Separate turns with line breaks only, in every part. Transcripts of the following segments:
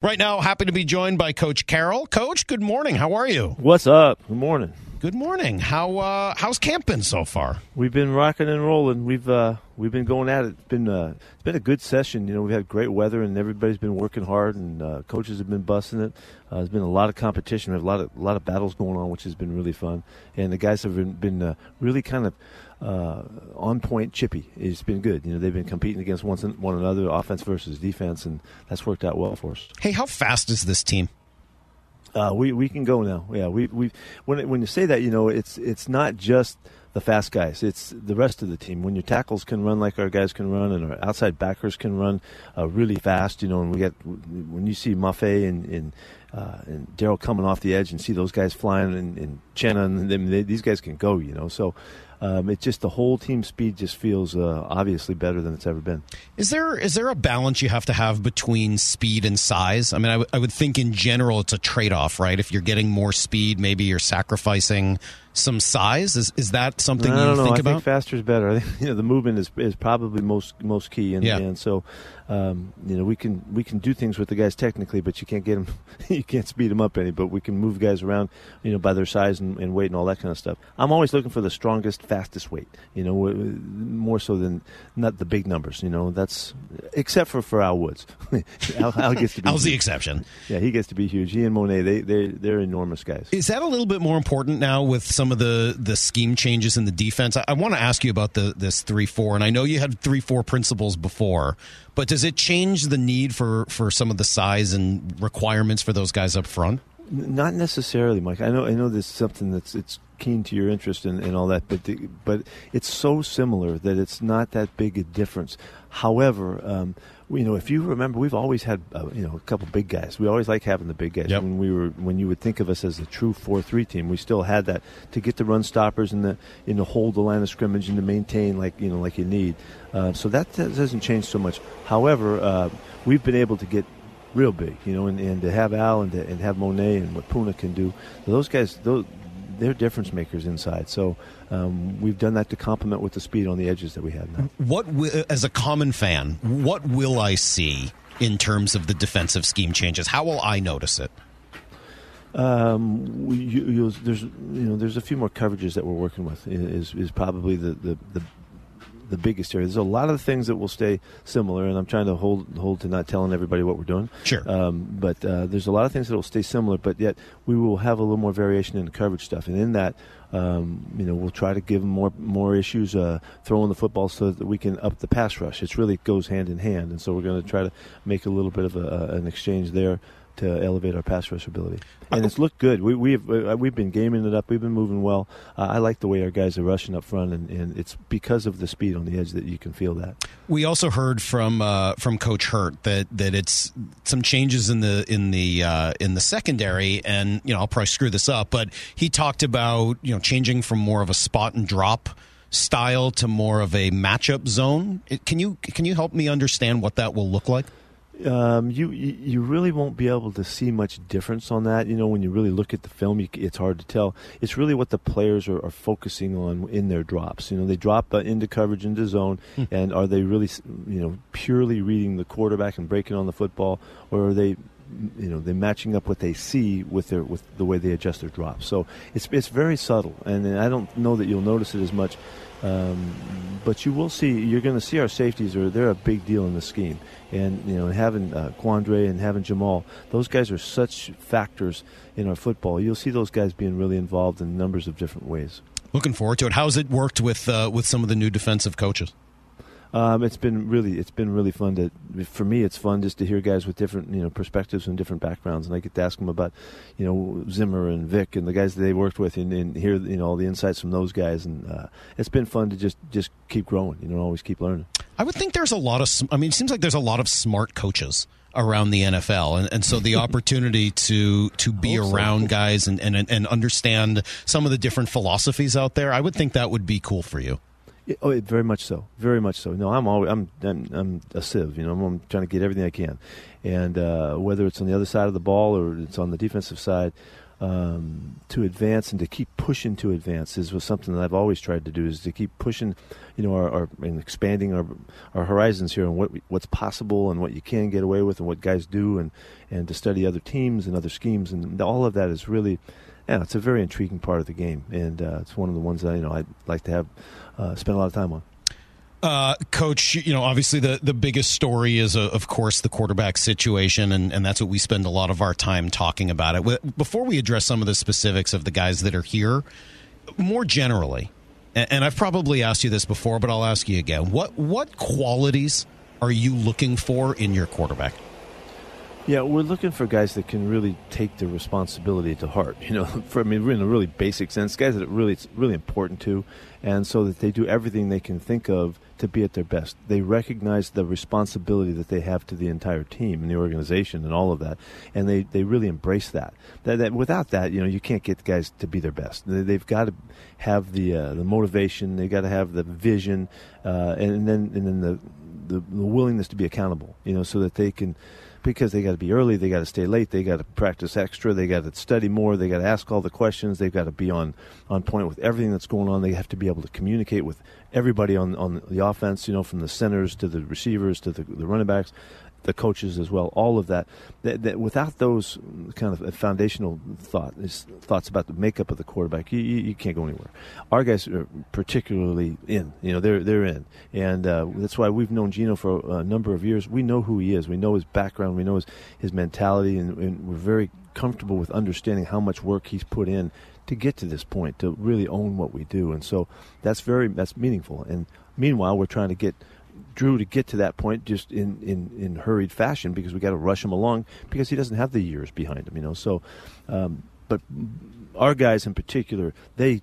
Right now, happy to be joined by Coach Carroll. Coach, good morning. How are you?
What's up? Good morning.
Good morning. How's camp been so far?
We've been rocking and rolling. We've been going at it. It's been a good session. You know, we've had great weather and everybody's been working hard, and coaches have been busting it. There's been a lot of competition. We have a lot of battles going on, which has been really fun. And the guys have been really kind of on point, chippy. It's been good. You know, they've been competing against one another, offense versus defense, and that's worked out well for us.
Hey, how fast is this team?
We can go now. Yeah, when you say that, you know, it's not just the fast guys. It's the rest of the team. When your tackles can run like our guys can run, and our outside backers can run really fast, you know, and when you see Maffei and Daryl coming off the edge and see those guys flying, and Chenna and them, these guys can go, you know. So it's just the whole team speed just feels obviously better than it's ever been. Is
there a balance you have to have between speed and size? I mean, I would think in general it's a trade-off, right? If you're getting more speed, maybe you're sacrificing some size. Is that something you think about?
I think faster is better. I think, you know, the movement is probably most key, and so you know, we can do things with the guys technically, but you can't get them, you can't speed them up any. But we can move guys around, you know, by their size and weight and all that kind of stuff. I'm always looking for the strongest, fastest weight. You know, more so than not the big numbers. You know, that's except for Al Woods. Al gets to be.
Al's the exception.
Yeah, he gets to be huge. He and Monet, they're enormous guys.
Is that a little bit more important now with some of the scheme changes in the defense? I want to ask you about this 3-4, and I know you had 3-4 principles before, but does it change the need for some of the size and requirements for those guys up front?
Not necessarily, Mike. I know this is something it's keen to your interest and all that, but it's so similar that it's not that big a difference. However, you know, if you remember, we've always had you know, a couple big guys. We always like having the big guys.
Yep.
When you would think of us as a true 4-3 team, we still had that to get the run stoppers and to hold the line of scrimmage and to maintain like you need. So that doesn't change so much. However, we've been able to get real big, you know, and to have Al and have Monet and what Puna can do. Those guys, they're difference makers inside. So we've done that to complement with the speed on the edges that we have now.
As a common fan, what will I see in terms of the defensive scheme changes? How will I notice it?
There's a few more coverages that we're working with. Is probably the biggest area. There's a lot of things that will stay similar, and I'm trying to hold to not telling everybody what we're doing.
Sure.
But there's a lot of things that will stay similar, but yet we will have a little more variation in the coverage stuff. And in that, you know, we'll try to give them more issues throwing the football so that we can up the pass rush. It really goes hand in hand, and so we're going to try to make a little bit of an exchange there to elevate our pass rush ability. And it's looked good. We've been gaming it up. We've been moving well. I like the way our guys are rushing up front, and it's because of the speed on the edge that you can feel that. We
also heard from Coach Hurt that it's some changes in the secondary, and you know, I'll probably screw this up, but he talked about, you know, changing from more of a spot and drop style to more of a matchup zone. Can you help me understand what that will look like?
You really won't be able to see much difference on that. You know, when you really look at the film, it's hard to tell. It's really what the players are focusing on in their drops. You know, they drop into coverage, into zone, and are they really, you know, purely reading the quarterback and breaking on the football, or are they, you know, they're matching up what they see with the way they adjust their drops. So it's very subtle, and I don't know that you'll notice it as much. But you're going to see our safeties they're a big deal in the scheme. And, you know, having Quandre and having Jamal, those guys are such factors in our football. You'll see those guys being really involved in numbers of different ways.
Looking forward to it. How's it worked with some of the new defensive coaches?
It's been really fun for me. It's fun just to hear guys with different, you know, perspectives and different backgrounds, and I get to ask them about, you know, Zimmer and Vic and the guys that they worked with, and hear, you know, all the insights from those guys, and it's been fun to just keep growing, you know, always keep learning. I would think there's a lot of, it seems like there's a lot of smart coaches around the NFL, and so the opportunity to be around guys and understand some of the different philosophies out there, I would think that would be cool for you. Oh, very much so. Very much so. No, I'm a sieve. You know, I'm trying to get everything I can, and whether it's on the other side of the ball or it's on the defensive side, to advance and to keep pushing to advance was something that I've always tried to do, is to keep pushing, our and expanding our horizons here on what's possible and what you can get away with and what guys do, and to study other teams and other schemes, and all of that is really, it's a very intriguing part of the game, and it's one of the ones that I'd like to have spend a lot of time on.
Coach, obviously the biggest story is, of course, the quarterback situation, and that's what we spend a lot of our time talking about it. Before we address some of the specifics of the guys that are here, more generally, and I've probably asked you this before, but I'll ask you again, what qualities are you looking for in your quarterback?
Yeah, we're looking for guys that can really take the responsibility to heart. In a really basic sense, guys that it's really important to, and so that they do everything they can think of to be at their best. They recognize the responsibility that they have to the entire team and the organization and all of that, and they really embrace that. That without that, you can't get guys to be their best. They've got to have the motivation. They've got to have the vision, and then the willingness to be accountable. So that they can. Because they got to be early, they got to stay late, they got to practice extra, they got to study more, they got to ask all the questions, they've got to be on point with everything that's going on. They have to be able to communicate with everybody on the offense, from the centers to the receivers to the running backs, the coaches as well. All of that without those kind of foundational thoughts about the makeup of the quarterback, you can't go anywhere. Our guys are particularly in. They're in, and that's why we've known Gino for a number of years. We know who he is. We know his background. We know his mentality, and we're very comfortable with understanding how much work he's put in to get to this point, to really own what we do. And so that's meaningful. And meanwhile, we're trying to get Drew to get to that point just in hurried fashion, because we got to rush him along because he doesn't have the years behind him, So, but our guys in particular, they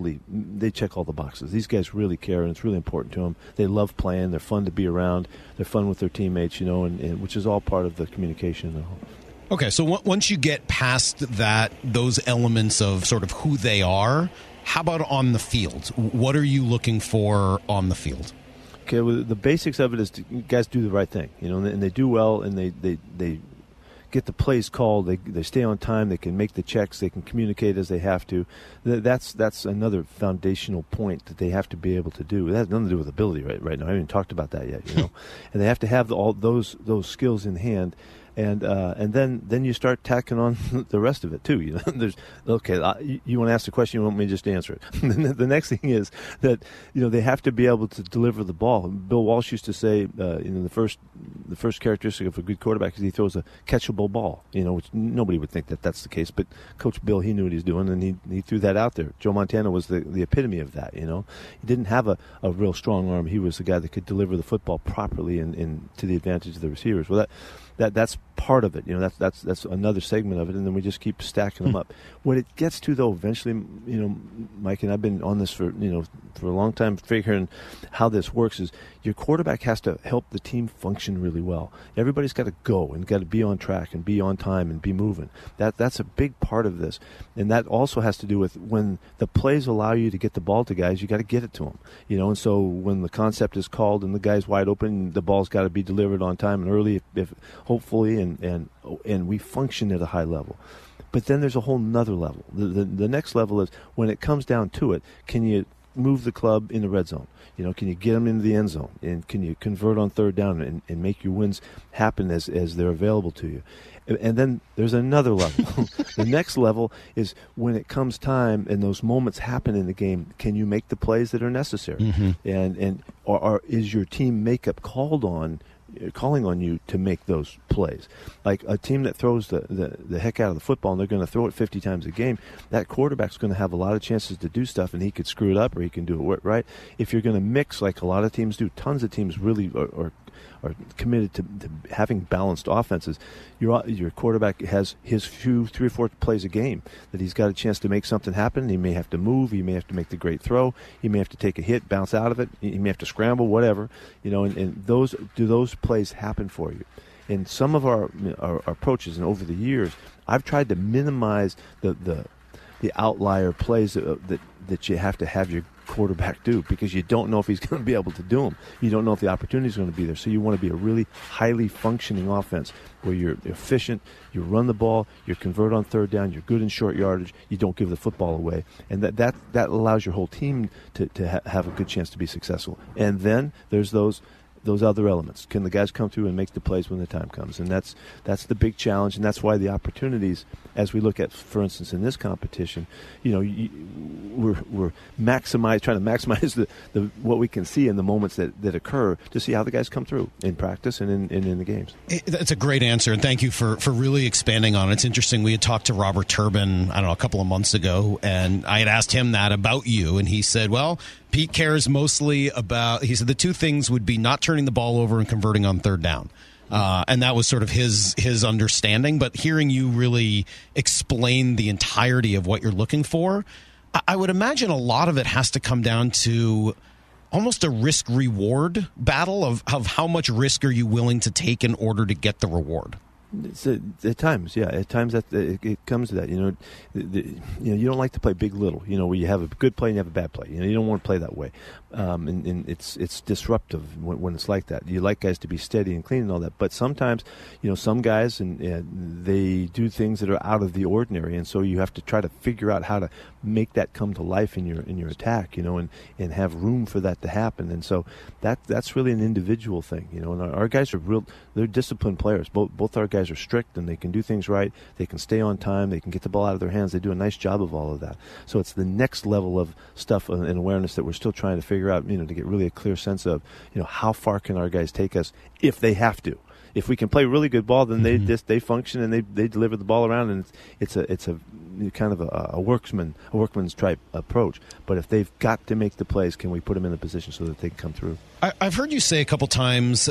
check all the boxes. These guys really care, and it's really important to them. They love playing. They're fun to be around. They're fun with their teammates, and which is all part of the communication.
Okay, so once you get past those elements of sort of who they are, how about on the field? What are you looking for on the field?
Okay, well, the basics of it is guys do the right thing, and they do well, and they get the plays called. They stay on time. They can make the checks. They can communicate as they have to. That's another foundational point that they have to be able to do. It has nothing to do with ability right now. I haven't even talked about that yet, And they have to have all those skills in hand. And then you start tacking on the rest of it too. You want to ask the question, you want me to just answer it. The next thing is that they have to be able to deliver the ball. Bill Walsh used to say, the first characteristic of a good quarterback is he throws a catchable ball. Which nobody would think that's the case, but Coach Bill, he knew what he was doing, and he threw that out there. Joe Montana was the epitome of that. He didn't have a real strong arm. He was the guy that could deliver the football properly and to the advantage of the receivers. Well, that's part of it. That's another segment of it, and then we just keep stacking them up. What it gets to, though, eventually, Mike, and I've been on this for a long time, figuring how this works, is your quarterback has to help the team function really well. Everybody's got to go and got to be on track and be on time and be moving. That's a big part of this, and that also has to do with when the plays allow you to get the ball to guys, you got to get it to them. And so when the concept is called and the guy's wide open, the ball's got to be delivered on time and early, if hopefully, and we function at a high level. But then there's a whole nother level. The next level is when it comes down to it, can you move the club in the red zone? Can you get them into the end zone? And can you convert on third down and make your wins happen as they're available to you? And then there's another level. The next level is when it comes time and those moments happen in the game, can you make the plays that are necessary? Mm-hmm. Or is your team makeup calling on you to make those plays? Like a team that throws the heck out of the football and they're going to throw it 50 times a game, that quarterback's going to have a lot of chances to do stuff, and he could screw it up or he can do it right. If you're going to mix like a lot of teams do, tons of teams really are committed to having balanced offenses. Your quarterback has his 3 or 4 plays a game that he's got a chance to make something happen. He may have to move. He may have to make the great throw. He may have to take a hit, bounce out of it. He may have to scramble, whatever. And those plays happen for you. In some of our approaches, and over the years, I've tried to minimize the outlier plays that you have to have your quarterback do, because you don't know if he's going to be able to do them. You don't know if the opportunity is going to be there. So you want to be a really highly functioning offense where you're efficient, you run the ball, you convert on third down, you're good in short yardage, you don't give the football away. And that allows your whole team to have a good chance to be successful. And then there's those other elements. Can the guys come through and make the plays when the time comes? And that's the big challenge, and that's why the opportunities, as we look at, for instance, in this competition, we're trying to maximize the what we can see in the moments that occur to see how the guys come through in practice and in the games.
That's a great answer, and thank you for really expanding on it. It's interesting. We had talked to Robert Turbin, I don't know, a couple of months ago, and I had asked him that about you, and he said, well, Pete cares mostly about, he said the two things would be not turning the ball over and converting on third down. And that was sort of his understanding. But hearing you really explain the entirety of what you're looking for, I would imagine a lot of it has to come down to almost a risk-reward battle of how much risk are you willing to take in order to get the reward.
At times, yeah. At times that it comes to that. You don't like to play big little. Where you have a good play and you have a bad play. You don't want to play that way, and it's disruptive when it's like that. You like guys to be steady and clean and all that. But sometimes, some guys and they do things that are out of the ordinary, and so you have to try to figure out how to make that come to life in your attack. And have room for that to happen. And so that's really an individual thing. And our guys are they're disciplined players. Both our guys are strict, and they can do things right. They can stay on time. They can get the ball out of their hands. They do a nice job of all of that. So it's the next level of stuff and awareness that we're still trying to figure out, to get really a clear sense of, how far can our guys take us if they have to. If we can play really good ball, then they function and they deliver the ball around, and it's a kind of a workman's type approach. But if they've got to make the plays, can we put them in a position so that they can come through?
I've heard you say a couple times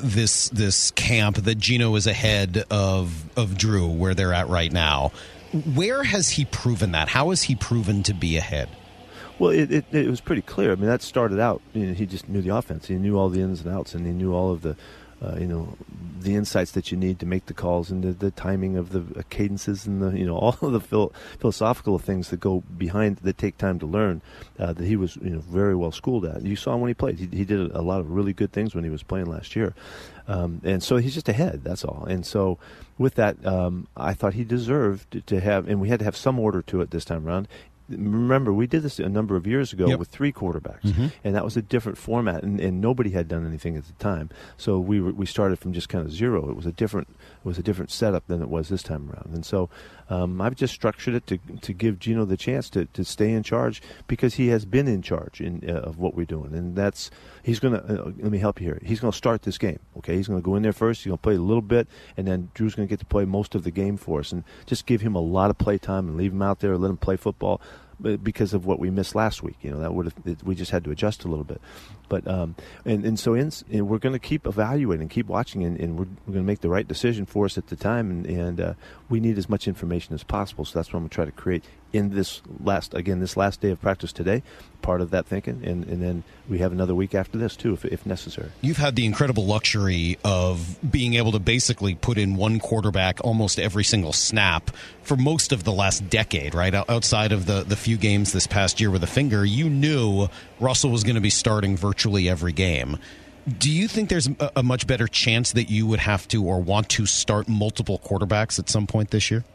this camp that Gino is ahead of Drew where they're at right now. Where has he proven that? How has he proven to be ahead?
Well, it was pretty clear. I mean, that started out. He just knew the offense. He knew all the ins and outs, and he knew all of the the insights that you need to make the calls, and the timing of the cadences, and all of the philosophical things that go behind that take time to learn. That he was very well schooled at. You saw him when he played. He did a lot of really good things when he was playing last year, and so he's just ahead. That's all. And so with that, I thought he deserved to have, and we had to have some order to it this time around. Remember, we did this a number of years ago with three quarterbacks, and that was a different format, and nobody had done anything at the time. So we started from just kind of zero. It was a different setup than it was this time around, and so I've just structured it to give Gino the chance to stay in charge, because he has been in charge of what we're doing, and he's going to let me help you here. He's going to start this game. Okay, he's going to go in there first. He's going to play a little bit, and then Drew's going to get to play most of the game for us, and just give him a lot of play time and leave him out there and let him play football. Because of what we missed last week, we just had to adjust a little bit, but so we're going to keep evaluating, keep watching, and we're going to make the right decision for us at the time, and we need as much information as possible. So that's what I'm going to try to create in this last day of practice today, part of that thinking, and then we have another week after this too, if necessary. You've
had the incredible luxury of being able to basically put in one quarterback almost every single snap for most of the last decade, right? Outside of the few games this past year with a finger, you knew Russell was going to be starting virtually every game. Do you think there's a much better chance that you would have to or want to start multiple quarterbacks at some point this year?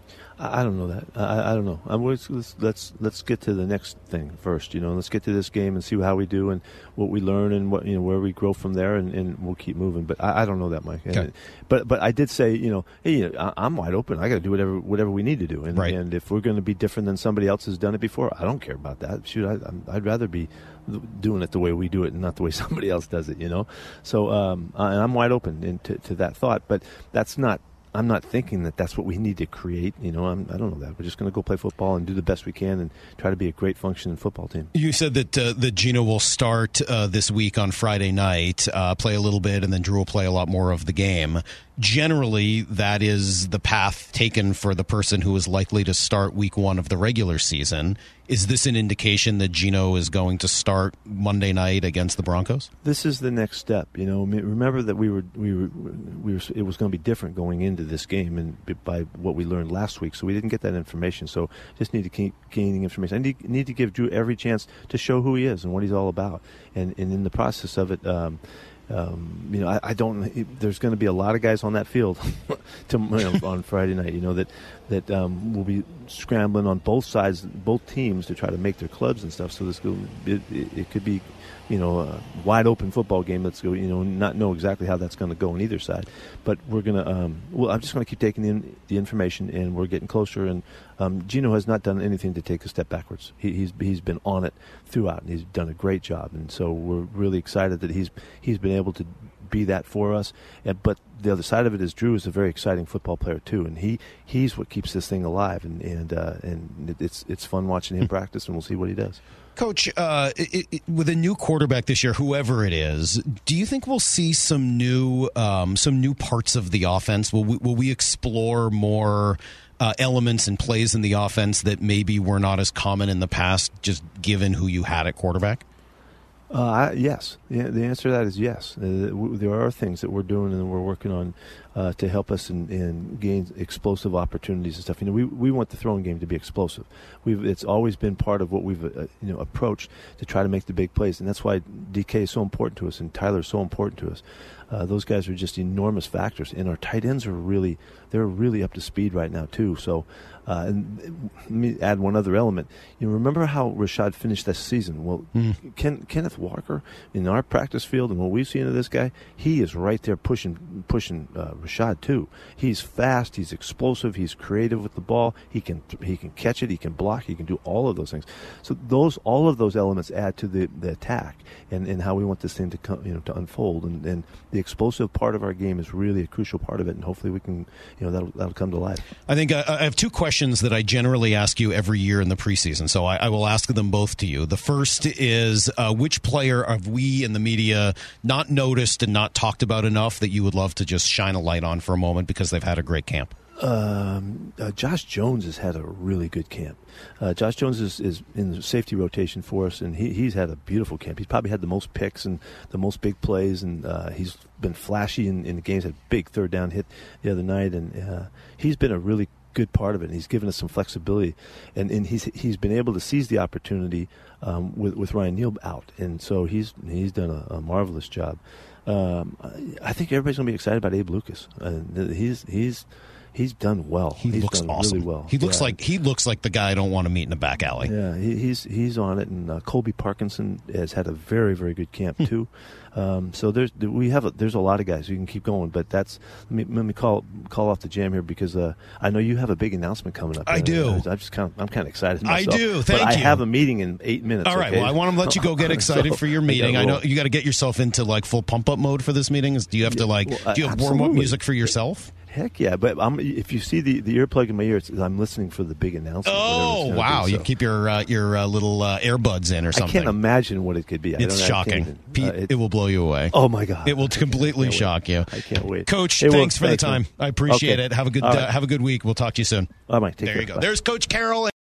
I don't know that. I don't know. Let's get to the next thing first. Let's get to this game and see how we do and what we learn and what where we grow from there, and we'll keep moving. But I don't know that, Mike.
Okay.
But I did say, hey, I'm wide open. I got to do whatever we need to do. And,
right.
And if we're going to be different than somebody else has done it before, I don't care about that. Shoot, I'd rather be doing it the way we do it and not the way somebody else does it. So and I'm wide open to that thought. But that's not. I'm not thinking that that's what we need to create. I don't know that. We're just going to go play football and do the best we can and try to be a great functioning football team.
You said that Gino will start this week on Friday night, play a little bit, and then Drew will play a lot more of the game. generally that is the path taken for the person who is likely to start week 1 of the regular season. Is this an indication that Geno is going to start Monday night against the Broncos?
This is the next step. Remember that we were it was going to be different going into this game, and by what we learned last week, so we didn't get that information. So just need to keep gaining information. I need to give Drew every chance to show who he is and what he's all about, and in the process of it. I don't. There's going to be a lot of guys on that field on Friday night. That will be scrambling on both sides, both teams, to try to make their clubs and stuff. So it could be, a wide open football game. Let's go. Not know exactly how that's going to go on either side, but we're gonna. I'm just going to keep taking in the information, and we're getting closer. And Geno has not done anything to take a step backwards. He's been on it throughout, and he's done a great job. And so we're really excited that he's been able to be that for us. But the other side of it is Drew is a very exciting football player too, and he's what keeps this thing alive. And it's fun watching him practice, and we'll see what he does.
Coach, with a new quarterback this year, whoever it is, do you think we'll see some new parts of the offense? Will we explore more elements and plays in the offense that maybe were not as common in the past, just given who you had at quarterback?
Yes. Yeah, the answer to that is yes. There are things that we're doing and we're working on to help us and gain explosive opportunities and stuff. We want the throwing game to be explosive. It's always been part of what we've approached to try to make the big plays, and that's why DK is so important to us and Tyler is so important to us. Those guys are just enormous factors, and our tight ends are really up to speed right now too. So, and let me add one other element. Remember how Rashad finished this season? Well, Kenneth Walker in our practice field, and what we've seen of this guy, he is right there pushing Rashad too. He's fast, he's explosive, he's creative with the ball. He can catch it, he can block, he can do all of those things. So all of those elements add to the attack and how we want this thing to come, to unfold. And the explosive part of our game is really a crucial part of it, and hopefully we can, that'll come to life.
I think I have two questions that I generally ask you every year in the preseason, so I will ask them both to you. The first is, which player have we in the media not noticed and not talked about enough that you would love to just shine a light on for a moment because they've had a great camp?
Josh Jones has had a really good camp. Josh Jones is in the safety rotation for us, and he's had a beautiful camp. He's probably had the most picks and the most big plays, and he's been flashy in the games. Had a big third down hit the other night, and he's been a really good part of it, and he's given us some flexibility, and he's been able to seize the opportunity with Ryan Neal out, and so he's done a marvelous job. I think everybody's going to be excited about Abe Lucas. He's done well.
He's looks
done
awesome.
Really well.
He looks like the guy I don't want to meet in a back alley.
Yeah, he's on it, and Colby Parkinson has had a very, very good camp too. So there's a lot of guys who can keep going, but let me call off the jam here because I know you have a big announcement coming up.
I do.
I'm kind of excited myself.
I do. Thank you.
I have a meeting in 8 minutes.
All right.
Okay?
Well, I want to let you go get excited for your meeting. I know you got to get yourself into full pump up mode for this meeting. Do you have to do you have warm up music for yourself?
Heck yeah, but if you see the earplug in my ear, I'm listening for the big announcement.
Oh, wow. You keep your little earbuds in or something.
I can't imagine what it could be.
It's shocking. Pete, it will blow you away.
Oh, my God.
It will completely shock you.
I can't wait.
Coach, thanks for the time. I appreciate it. Have a good week. We'll talk to you soon.
All right, take care.
There you go.
Bye.
There's Coach Carroll.